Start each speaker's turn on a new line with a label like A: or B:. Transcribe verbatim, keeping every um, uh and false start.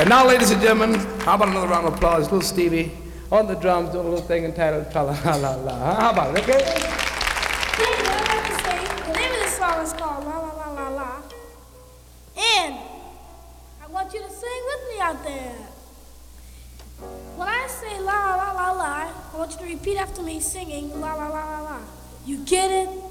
A: And now, ladies and gentlemen, how about another round of applause? Little Stevie on the drums doing a little thing entitled Tra La La La. How about it, okay?
B: I'd like to say, the name of this song is called La La La La La. And I want you to sing with me out there. When I say la la la la la, I want you to repeat after me singing la la la la la. You get it?